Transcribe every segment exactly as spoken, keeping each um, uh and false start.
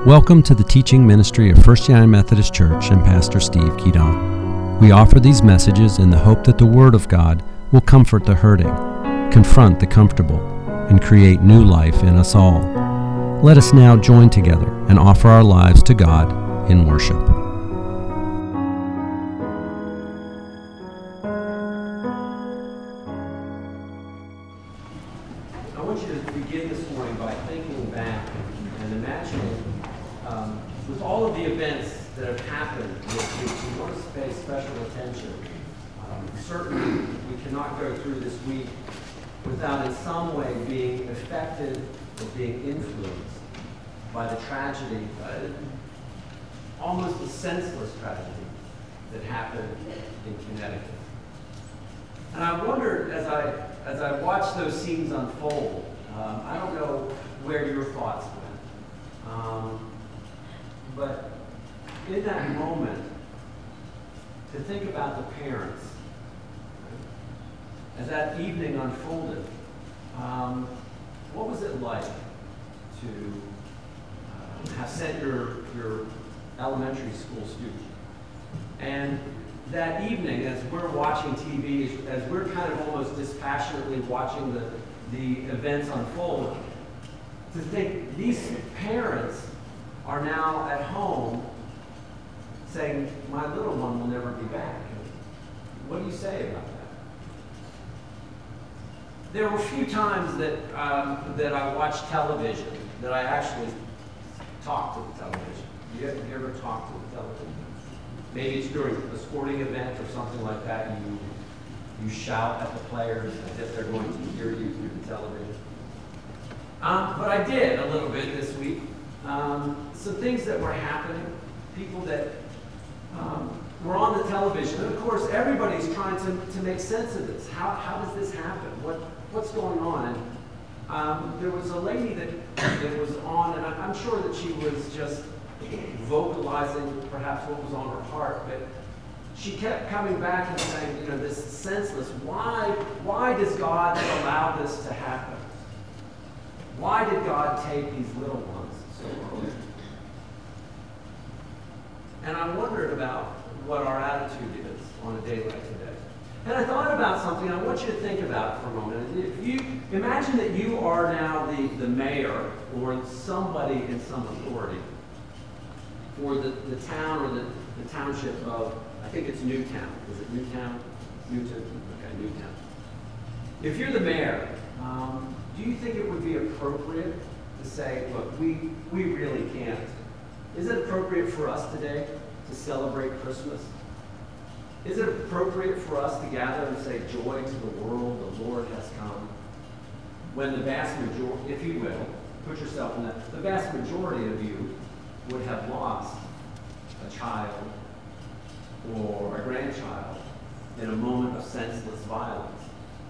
Welcome to the teaching ministry of First United Methodist Church and Pastor Steve Keaton. We offer these messages in the hope that the Word of God will comfort the hurting, confront the comfortable, and create new life in us all. Let us now join together and offer our lives to God in worship. I want you to begin this morning by thinking back and imagining, um, with all of the events that have happened this week, we want to pay special attention. Um, certainly, we cannot go through this week without in some way being affected or being influenced by the tragedy, uh, almost a senseless tragedy that happened in Connecticut. And I wondered, as I as I watched those scenes unfold, um, I don't know where your thoughts went, um, but in that moment, to think about the parents, right, as that evening unfolded, um, what was it like to uh, have sent your your elementary school student? And that evening, as we're watching T V, as we're kind of almost dispassionately watching the, the events unfold, to think these parents are now at home saying, my little one will never be back. What do you say about that? There were a few times that, um, that I watched television that I actually talked to the television. You ever, you ever talk to the television? Maybe it's during a sporting event or something like that. You you shout at the players as if they're going to hear you through the television. Um, but I did a little bit this week. Um, some things that were happening, people that um, were on the television. And of course, everybody's trying to, to make sense of this. How, how does this happen? What What's going on? And um, there was a lady that, that was on, and I'm sure that she was just vocalizing perhaps what was on her heart, but she kept coming back and saying, you know, this is senseless. Why, why does God allow this to happen? Why did God take these little ones so early? And I wondered about what our attitude is on a day like today. And I thought about something. I want you to think about it for a moment. If you imagine that you are now the, the mayor or somebody in some authority for the, the town or the, the township of, I think it's Newtown. Is it Newtown? Newton? Okay, Newtown. If you're the mayor, um, do you think it would be appropriate to say, look, we, we really can't. Is it appropriate for us today to celebrate Christmas? Is it appropriate for us to gather and say, joy to the world, the Lord has come? When the vast majority, if you will, put yourself in that, the vast majority of you would have lost a child or a grandchild in a moment of senseless violence.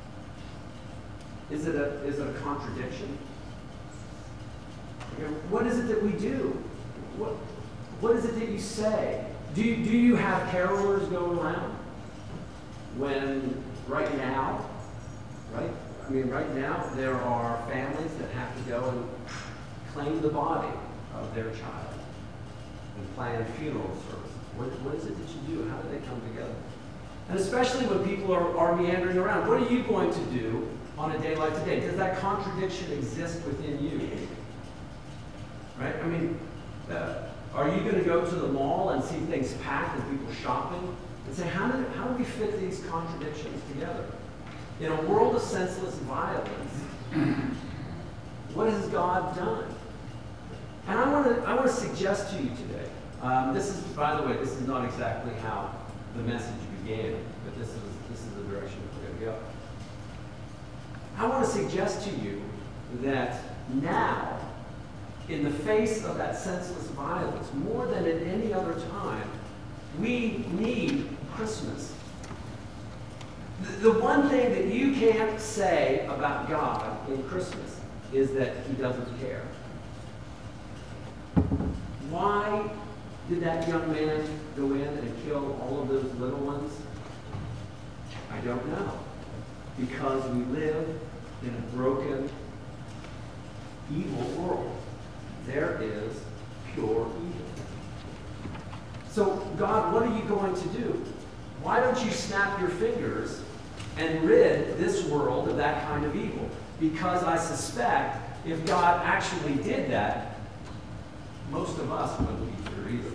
Is it a, is it a contradiction? You know, what is it that we do? What, what is it that you say? Do you, do you have carolers go around when right now, right? I mean, right now there are families that have to go and claim the body of their child and plan funeral services. What, what is it that you do? How do they come together? And especially when people are, are meandering around, what are you going to do on a day like today? Does that contradiction exist within you? Right? I mean, uh, are you going to go to the mall and see things packed and people shopping and say, how do, how do we fit these contradictions together? In a world of senseless violence, what has God done? And I want to I want to suggest to you today, um, this is, by the way, this is not exactly how the message began, but this is this is the direction we're going to go. I want to suggest to you that now, in the face of that senseless violence, more than at any other time, we need Christmas. The, the one thing that you can't say about God in Christmas is that He doesn't care. Why did that young man go in and kill all of those little ones? I don't know. Because we live in a broken, evil world. There is pure evil. So, God, what are you going to do? Why don't you snap your fingers and rid this world of that kind of evil? Because I suspect if God actually did that, most of us wouldn't be here either.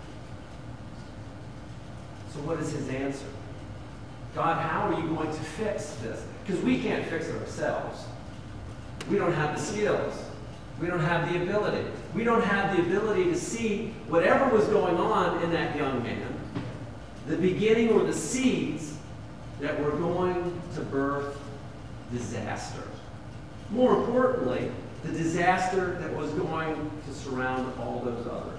So what is his answer? God, how are you going to fix this? Because we can't fix it ourselves. We don't have the skills. We don't have the ability. We don't have the ability to see whatever was going on in that young man, the beginning or the seeds that were going to birth disaster. More importantly, the disaster that was going to surround all those others.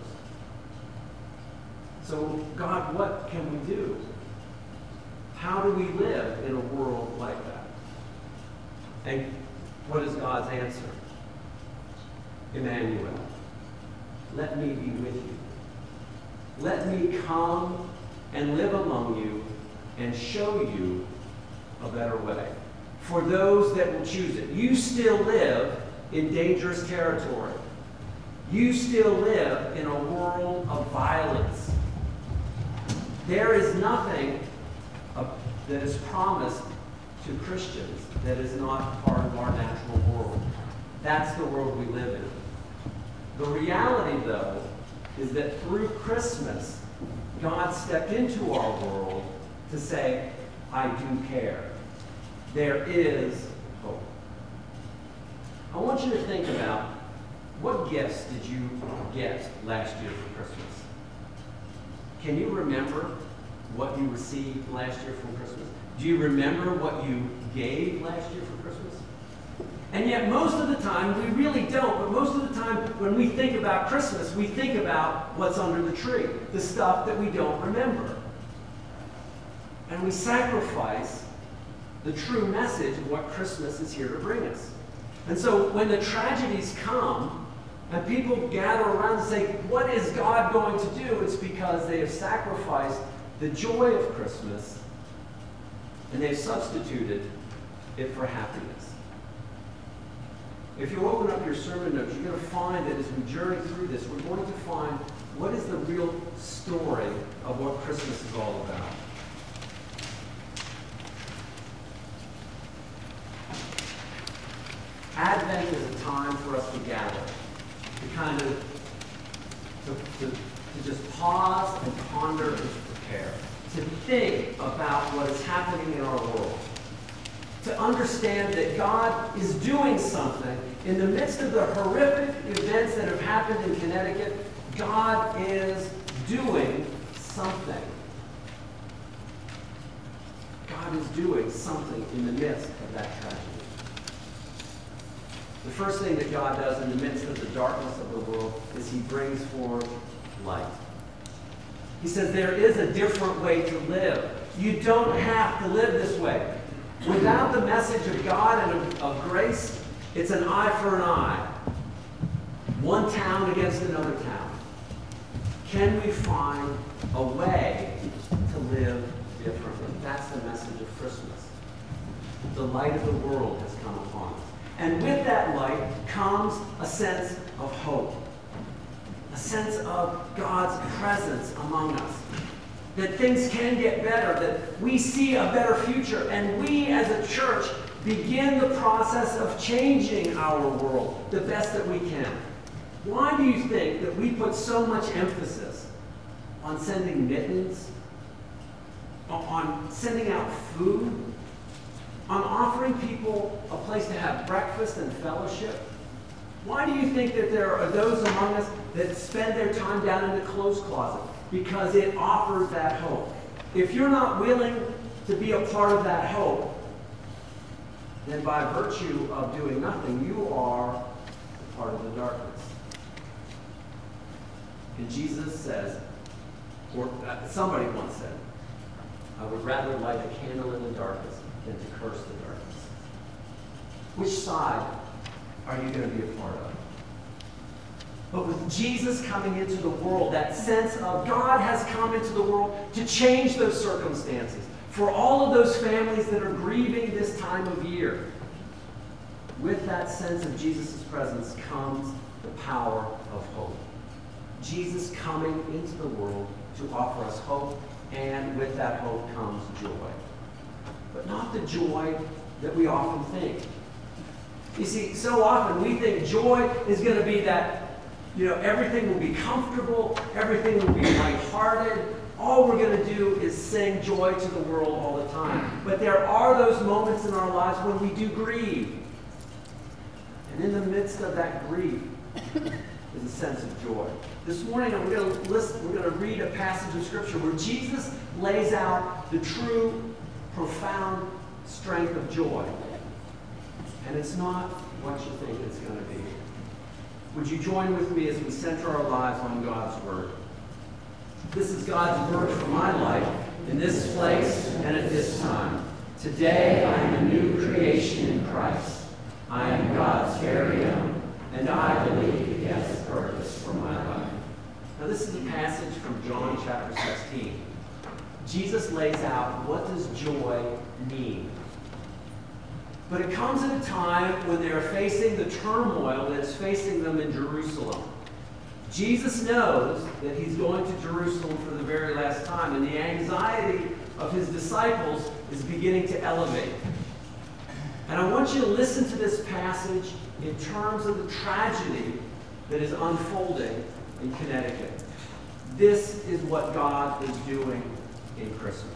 So, God, what can we do? How do we live in a world like that? And what is God's answer? Emmanuel, let me be with you. Let me come and live among you and show you a better way. For those that will choose it. You still live in dangerous territory. You still live in a world of violence. There is nothing uh, that is promised to Christians that is not part of our natural world. That's the world we live in. The reality, though, is that through Christmas, God stepped into our world to say, I do care. There is hope. I want you to think about, what gifts did you get last year for Christmas? Can you remember what you received last year from Christmas? Do you remember what you gave last year for Christmas? And yet most of the time, we really don't, but most of the time when we think about Christmas, we think about what's under the tree, the stuff that we don't remember. And we sacrifice the true message of what Christmas is here to bring us. And so when the tragedies come, and people gather around and say, what is God going to do? It's because they have sacrificed the joy of Christmas, and they've substituted it for happiness. If you open up your sermon notes, you're going to find that as we journey through this, we're going to find what is the real story of what Christmas is all about. Advent is a time for us to gather, to kind of, to, to, to just pause and ponder and prepare, to think about what is happening in our world, to understand that God is doing something in the midst of the horrific events that have happened in Connecticut. God is doing something. God is doing something in the midst of that tragedy. The first thing that God does in the midst of the darkness of the world is he brings forth light. He says there is a different way to live. You don't have to live this way. Without the message of God and of, of grace, it's an eye for an eye. One town against another town. Can we find a way to live differently? That's the message of Christmas. The light of the world has come upon us. And with that light comes a sense of hope. A sense of God's presence among us. That things can get better, that we see a better future, and we as a church begin the process of changing our world the best that we can. Why do you think that we put so much emphasis on sending mittens, on sending out food, on offering people a place to have breakfast and fellowship? Why do you think that there are those among us that spend their time down in the clothes closet? Because it offers that hope. If you're not willing to be a part of that hope, then by virtue of doing nothing, you are part of the darkness. And Jesus says, or somebody once said, I would rather light a candle in the darkness than to curse the darkness. Which side are you going to be a part of? But with Jesus coming into the world, that sense of God has come into the world to change those circumstances. For all of those families that are grieving this time of year, with that sense of Jesus' presence comes the power of hope. Jesus coming into the world to offer us hope, and with that hope comes joy. But not the joy that we often think. You see, so often we think joy is going to be that, you know, everything will be comfortable, everything will be lighthearted. All we're going to do is sing joy to the world all the time. But there are those moments in our lives when we do grieve. And in the midst of that grief is a sense of joy. This morning we're going to listen, we're going to read a passage of Scripture where Jesus lays out the true, profound strength of joy. And it's not what you think it's going to be. Would you join with me as we center our lives on God's Word? This is God's Word for my life in this place and at this time. Today I am a new creation in Christ. I am God's very own, and I believe He has a purpose for my life. Now this is a passage from John chapter sixteen. Jesus lays out, what does joy mean? But it comes at a time when they're facing the turmoil that's facing them in Jerusalem. Jesus knows that he's going to Jerusalem for the very last time, and the anxiety of his disciples is beginning to elevate. And I want you to listen to this passage in terms of the tragedy that is unfolding in Connecticut. This is what God is doing in Christmas.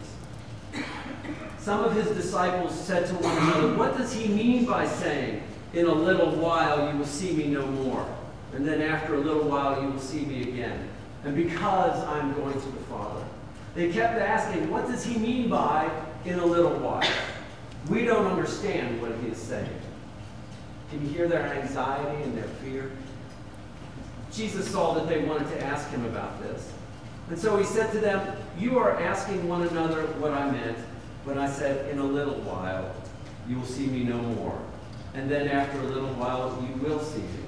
Some of his disciples said to one another, what does he mean by saying, in a little while you will see me no more, and then after a little while you will see me again, and because I'm going to the Father? They kept asking, what does he mean by, in a little while? We don't understand what he is saying. Can you hear their anxiety and their fear? Jesus saw that they wanted to ask him about this. And so he said to them, you are asking one another what I meant when I said, in a little while you will see me no more, and then after a little while you will see me.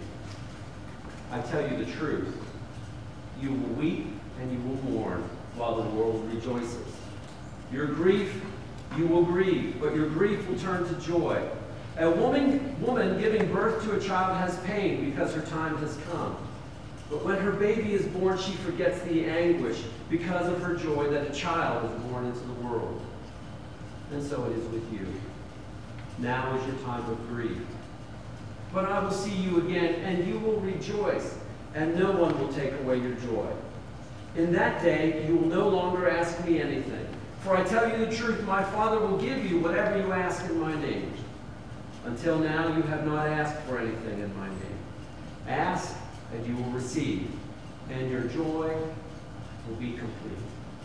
I tell you the truth. You will weep and you will mourn while the world rejoices. Your grief you will grieve, but your grief will turn to joy. A woman, woman giving birth to a child has pain because her time has come. But when her baby is born, she forgets the anguish because of her joy that a child is born into the world. And so it is with you. Now is your time of grief. But I will see you again, and you will rejoice, and no one will take away your joy. In that day, you will no longer ask me anything. For I tell you the truth, my Father will give you whatever you ask in my name. Until now, you have not asked for anything in my name. Ask, and you will receive, and your joy will be complete.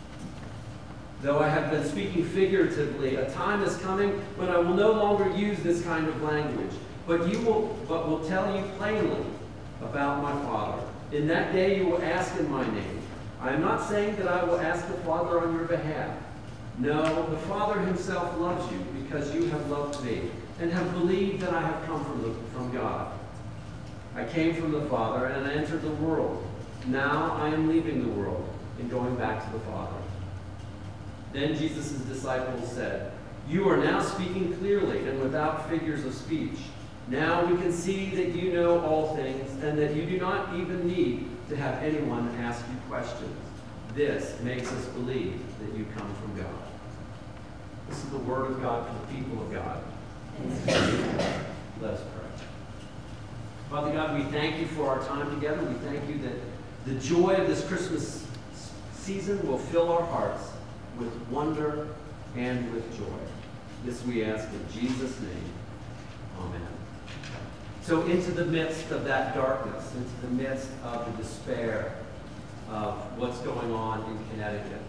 Though I have been speaking figuratively, a time is coming when I will no longer use this kind of language, but you will, but will tell you plainly about my Father. In that day you will ask in my name. I am not saying that I will ask the Father on your behalf. No, the Father himself loves you because you have loved me and have believed that I have come from, the, from God. I came from the Father and I entered the world. Now I am leaving the world and going back to the Father. Then Jesus' disciples said, you are now speaking clearly and without figures of speech. Now we can see that you know all things and that you do not even need to have anyone ask you questions. This makes us believe that you come from God. This is the word of God for the people of God. Let us pray. Father God, we thank you for our time together. We thank you that the joy of this Christmas season will fill our hearts with wonder and with joy. This we ask in Jesus' name. Amen. So into the midst of that darkness, into the midst of the despair of what's going on in Connecticut,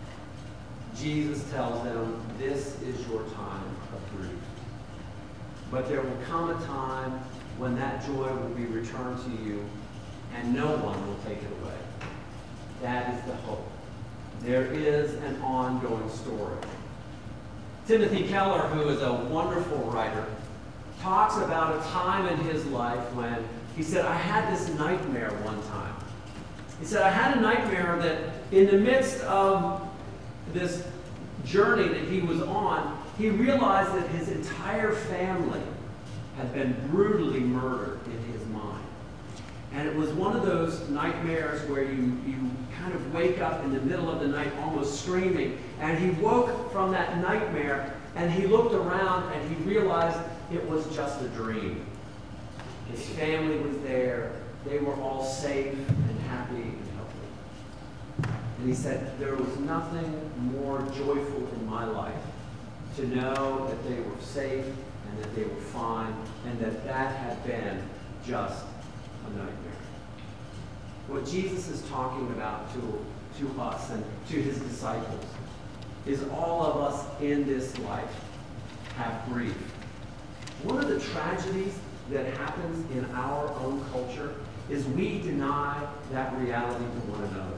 Jesus tells them, this is your time of grief. But there will come a time when that joy will be returned to you and no one will take it away. That is the hope. There is an ongoing story. Timothy Keller, who is a wonderful writer, talks about a time in his life when he said, I had this nightmare one time. He said, I had a nightmare that in the midst of this journey that he was on, he realized that his entire family had been brutally murdered in his mind. And it was one of those nightmares where you, you kind of wake up in the middle of the night almost screaming. And he woke from that nightmare and he looked around and he realized it was just a dream. His family was there. They were all safe and happy and healthy. And he said, there was nothing more joyful in my life to know that they were safe and that they were fine and that that had been just a nightmare. What Jesus is talking about to, to us and to his disciples is all of us in this life have grief. One of the tragedies that happens in our own culture is we deny that reality to one another.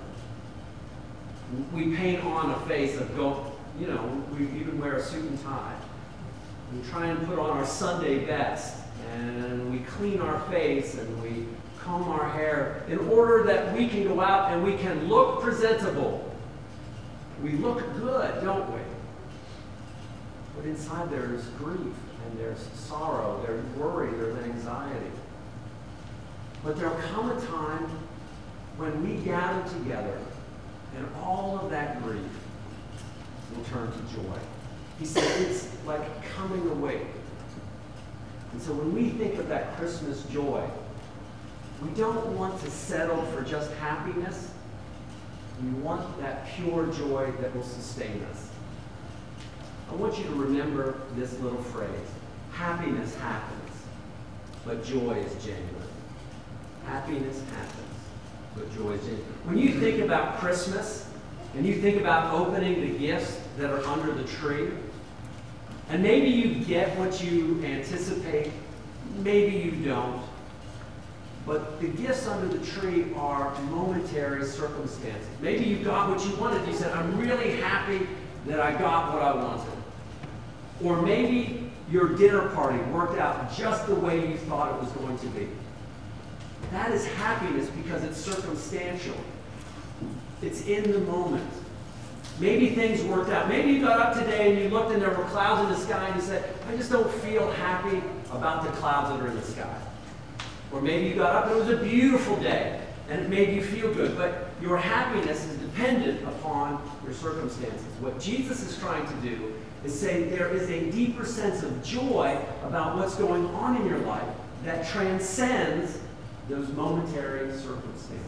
We paint on a face of go, you know, we even wear a suit and tie. We try and put on our Sunday best, and we clean our face, and we comb our hair in order that we can go out and we can look presentable. We look good, don't we? But inside there is grief, and there's sorrow, there's worry, there's anxiety. But there'll come a time when we gather together and all of that grief will turn to joy. He said it's like coming awake. And so when we think of that Christmas joy, we don't want to settle for just happiness. We want that pure joy that will sustain us. I want you to remember this little phrase. Happiness happens, but joy is genuine. Happiness happens, but joy is genuine. When you think about Christmas, and you think about opening the gifts that are under the tree, and maybe you get what you anticipate, maybe you don't, but the gifts under the tree are momentary circumstances. Maybe you got what you wanted. You said, I'm really happy that I got what I wanted. Or maybe your dinner party worked out just the way you thought it was going to be. That is happiness because it's circumstantial. It's in the moment. Maybe things worked out. Maybe you got up today and you looked and there were clouds in the sky and you said, I just don't feel happy about the clouds that are in the sky. Or maybe you got up and it was a beautiful day and it made you feel good. But your happiness is dependent upon your circumstances. What Jesus is trying to do is say there is a deeper sense of joy about what's going on in your life that transcends those momentary circumstances.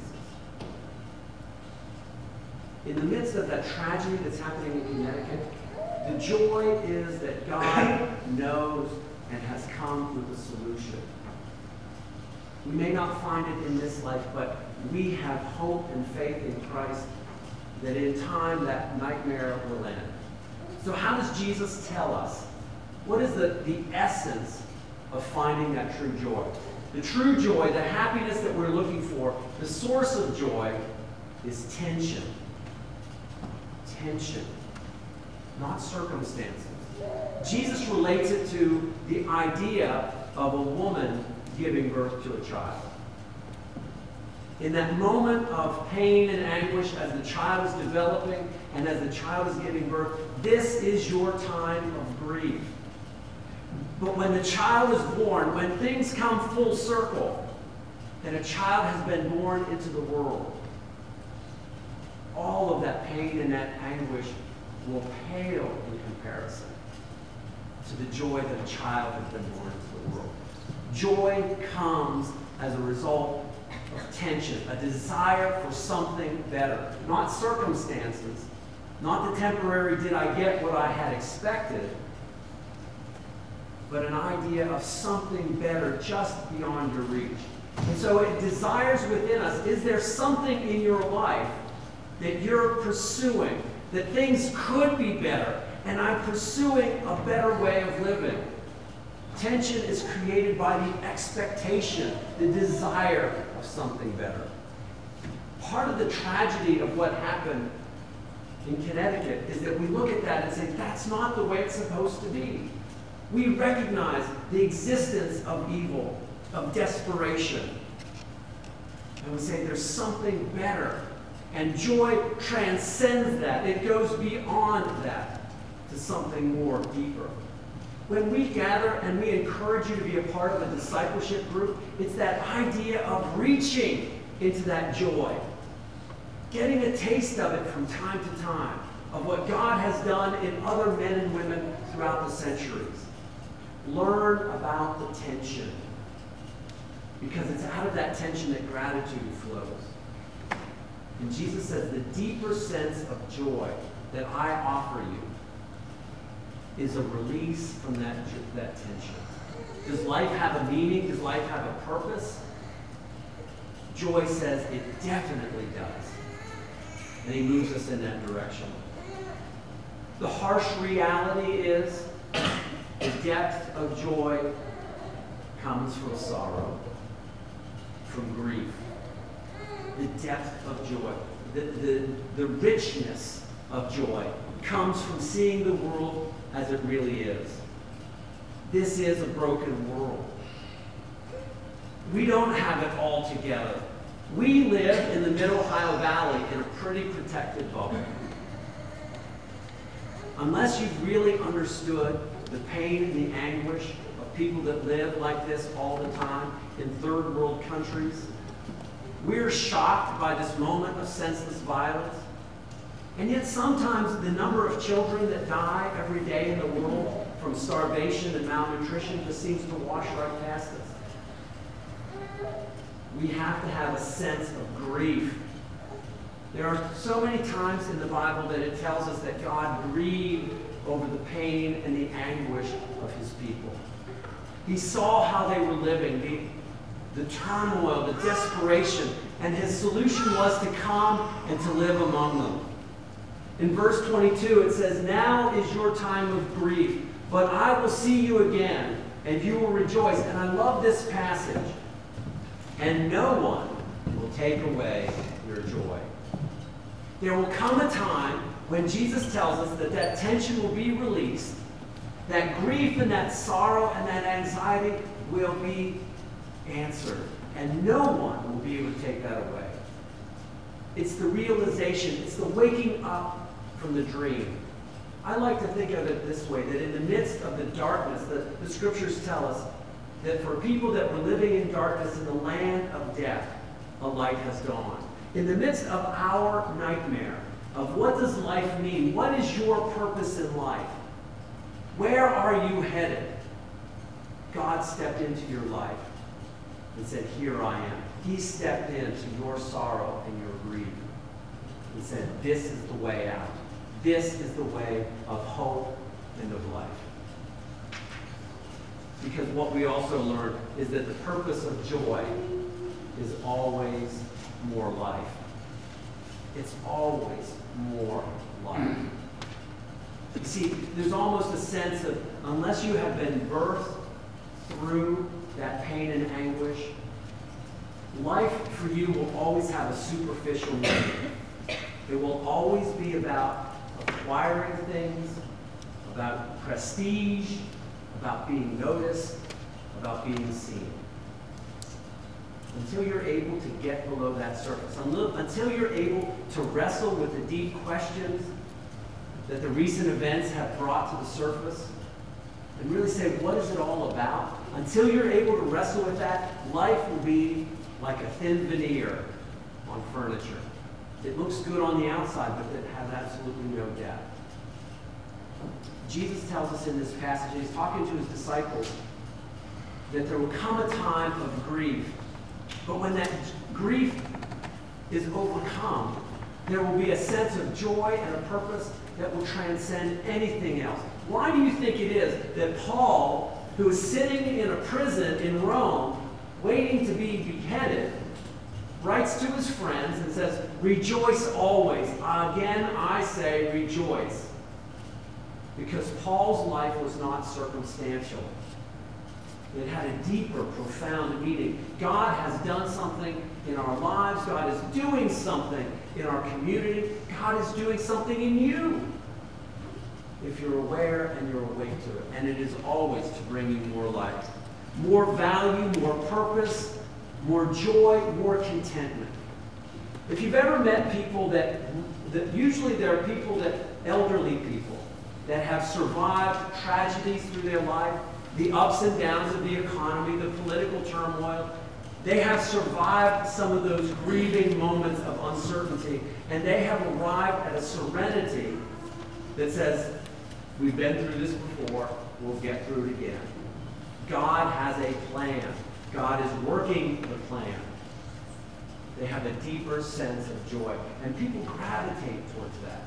In the midst of that tragedy that's happening in Connecticut, the joy is that God knows and has come with a solution. We may not find it in this life, but we have hope and faith in Christ that in time that nightmare will end. So how does Jesus tell us? What is the, the essence of finding that true joy? The true joy, the happiness that we're looking for, the source of joy is tension. Tension, not circumstances. Jesus relates it to the idea of a woman giving birth to a child. In that moment of pain and anguish as the child is developing and as the child is giving birth, this is your time of grief. But when the child is born, when things come full circle, and a child has been born into the world, all of that pain and that anguish will pale in comparison to the joy that a child has been born into the world. Joy comes as a result of tension, a desire for something better, not circumstances, not the temporary did I get what I had expected, but an idea of something better just beyond your reach. And so it desires within us, is there something in your life that you're pursuing, that things could be better, and I'm pursuing a better way of living? Tension is created by the expectation, the desire of something better. Part of the tragedy of what happened in Connecticut is that we look at that and say, that's not the way it's supposed to be. We recognize the existence of evil, of desperation. And we say there's something better. And joy transcends that. It goes beyond that to something more deeper. When we gather and we encourage you to be a part of a discipleship group, it's that idea of reaching into that joy, getting a taste of it from time to time, of what God has done in other men and women throughout the centuries. Learn about the tension, because it's out of that tension that gratitude flows. And Jesus says the deeper sense of joy that I offer you is a release from that, that tension. Does life have a meaning? Does life have a purpose? Joy says it definitely does. And he moves us in that direction. The harsh reality is the depth of joy comes from sorrow, from grief. The depth of joy, the, the, the richness of joy comes from seeing the world as it really is. This is a broken world. We don't have it all together. We live in the Mid-Ohio Valley in a pretty protected bubble. Unless you've really understood the pain and the anguish of people that live like this all the time in third world countries, we're shocked by this moment of senseless violence. And yet sometimes the number of children that die every day in the world from starvation and malnutrition just seems to wash right past us. We have to have a sense of grief. There are so many times in the Bible that it tells us that God grieved over the pain and the anguish of his people. He saw how they were living, the, the turmoil, the desperation, and his solution was to come and to live among them. In verse twenty-two, it says, "Now is your time of grief, but I will see you again, and you will rejoice." And I love this passage. "And no one will take away your joy." There will come a time when Jesus tells us that that tension will be released, that grief and that sorrow and that anxiety will be answered, and no one will be able to take that away. It's the realization, it's the waking up from the dream. I like to think of it this way, that in the midst of the darkness, the, the scriptures tell us that for people that were living in darkness in the land of death, a light has dawned. In the midst of our nightmare, of what does life mean? What is your purpose in life? Where are you headed? God stepped into your life and said, "Here I am." He stepped into your sorrow and your grief and said, "This is the way out. This is the way of hope and of life." Because what we also learn is that the purpose of joy is always more life. It's always more life. You see, there's almost a sense of, unless you have been birthed through that pain and anguish, life for you will always have a superficial meaning. It will always be about acquiring things, about prestige, about being noticed, about being seen. Until you're able to get below that surface, until you're able to wrestle with the deep questions that the recent events have brought to the surface, and really say, what is it all about? Until you're able to wrestle with that, life will be like a thin veneer on furniture. It looks good on the outside, but it has absolutely no depth. Jesus tells us in this passage, he's talking to his disciples, that there will come a time of grief. But when that grief is overcome, there will be a sense of joy and a purpose that will transcend anything else. Why do you think it is that Paul, who is sitting in a prison in Rome, waiting to be beheaded, writes to his friends and says, "Rejoice always. Again, I say rejoice." Because Paul's life was not circumstantial. It had a deeper, profound meaning. God has done something in our lives. God is doing something in our community. God is doing something in you, if you're aware and you're awake to it. And it is always to bring you more life, more value, more purpose, more joy, more contentment. If you've ever met people that, that usually there are people that, elderly people, that have survived tragedies through their life, the ups and downs of the economy, the political turmoil. They have survived some of those grieving moments of uncertainty, and they have arrived at a serenity that says, we've been through this before, we'll get through it again. God has a plan. God is working the plan. They have a deeper sense of joy, and people gravitate towards that.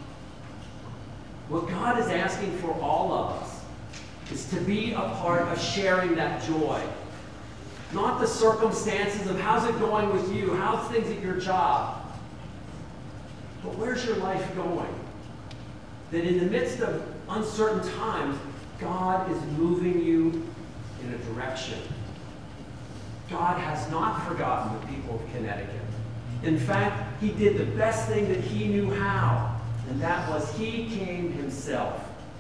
What God is asking for all of us is to be a part of sharing that joy. Not the circumstances of how's it going with you, how's things at your job, but where's your life going? That in the midst of uncertain times, God is moving you in a direction. God has not forgotten the people of Connecticut. In fact, he did the best thing that he knew how, and that was he came himself.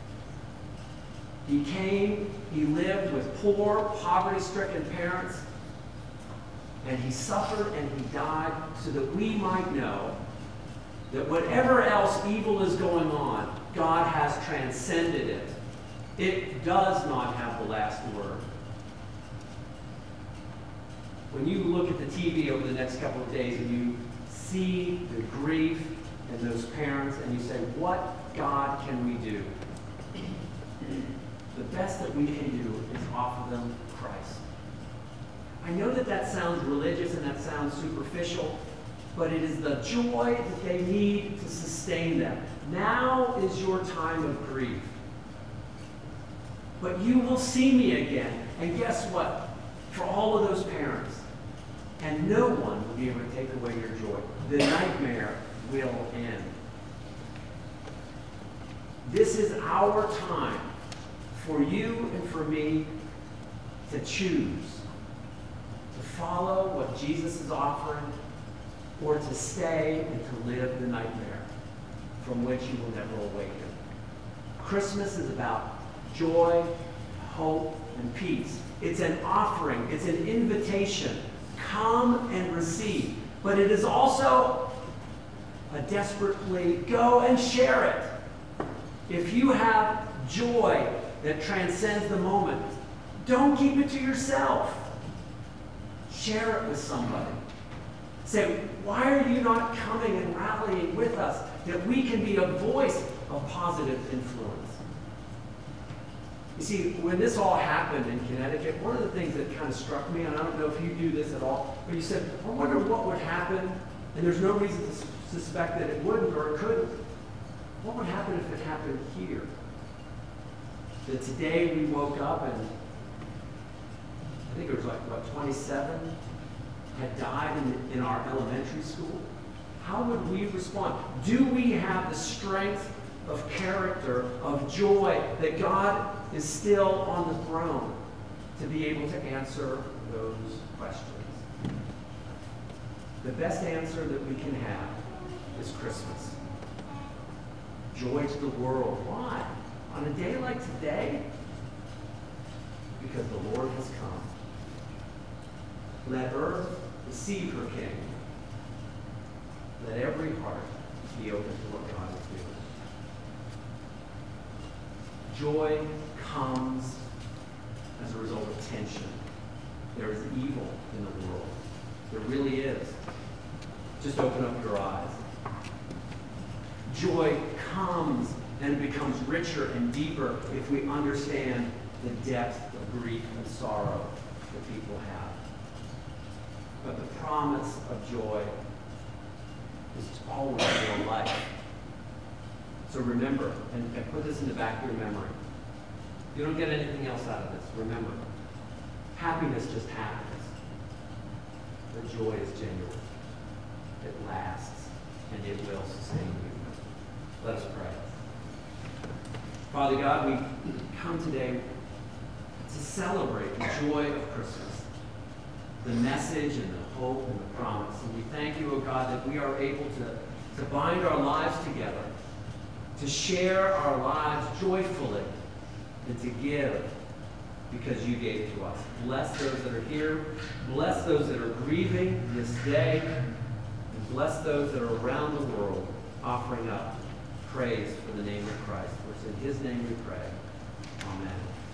He came, he lived with poor, poverty-stricken parents, and he suffered and he died so that we might know that whatever else evil is going on, God has transcended it. It does not have the last word. When you look at the T V over the next couple of days and you see the grief and those parents and you say, what God can we do? The best that we can do is offer them Christ. I know that that sounds religious and that sounds superficial, but it is the joy that they need to sustain them. Now is your time of grief. But you will see me again. And guess what? For all of those parents, and no one will be able to take away your joy. The nightmare will end. This is our time for you and for me to choose to follow what Jesus is offering or to stay and to live the nightmare from which you will never awaken. Christmas is about joy, hope, and peace. It's an offering. It's an invitation. Come and receive. But it is also a desperate plea. Go and share it. If you have joy that transcends the moment, don't keep it to yourself. Share it with somebody. Say, why are you not coming and rallying with us that we can be a voice of positive influence? You see, when this all happened in Connecticut, one of the things that kind of struck me, and I don't know if you do this at all, but you said, I wonder what would happen, and there's no reason to suspect that it wouldn't or it couldn't. What would happen if it happened here? That today we woke up and I think it was like, what, twenty-seven had died in, in our elementary school? How would we respond? Do we have the strength of character, of joy, that God is still on the throne to be able to answer those questions? The best answer that we can have is Christmas. Joy to the world. Why? On a day like today? Because the Lord has come. Let earth receive her King. Let every heart be open to what God is doing. Joy comes as a result of tension. There is evil in the world. There really is. Just open up your eyes. Joy comes and it becomes richer and deeper if we understand the depth of grief and sorrow that people have. But the promise of joy is always more life. So remember, and, and put this in the back of your memory. You don't get anything else out of this. Remember, happiness just happens. But joy is genuine. It lasts, and it will sustain you. Let us pray. Father God, we come today to celebrate the joy of Christmas, the message and the hope and the promise. And we thank you, O God, that we are able to, to bind our lives together, to share our lives joyfully, and to give because you gave to us. Bless those that are here. Bless those that are grieving this day. And bless those that are around the world offering up praise for the name of Christ. In his name we pray. Amen.